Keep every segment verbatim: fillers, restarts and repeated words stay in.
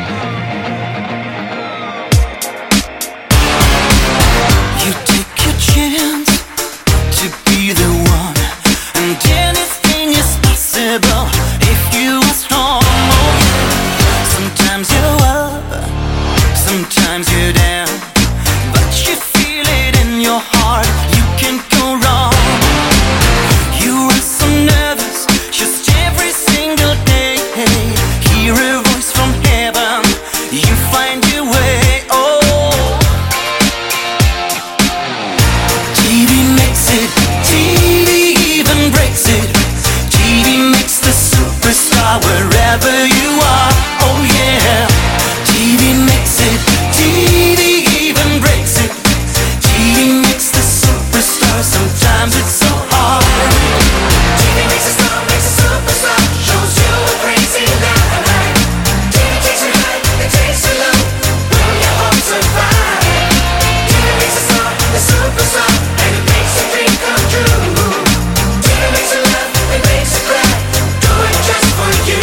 You take your chance to be the one, and anything is possible if you are strong. Oh, yeah. Sometimes you're up, sometimes you're down, but you feel it in your heart, you can't go wrong. You are so nervous, just every single day. Hear a voice from heaven, you find your way. Oh, T V makes it, T V even breaks it. T V makes the superstar wherever you are. Oh yeah, T V makes it, T V even breaks it. T V makes the superstar, sometimes it's so hard. T V makes a star, makes a superstar, shows you a crazy life. T V takes you high, it takes you low, will your hope survive? T V makes a star, a superstar, and it makes a dream come true. T V makes you laugh, it makes you cry, do it just for you.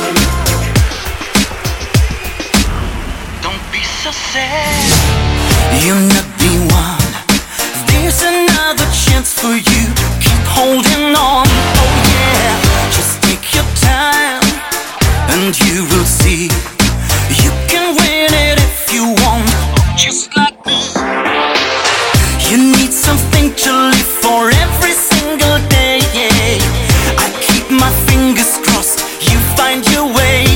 Don't be so sad, you're not the one. There's another chance for you, keep holding on. Oh yeah, just take your time, and you will see you can win it if you want. Just like me, you need something to live for every single day. I keep my fingers crossed, you find your way.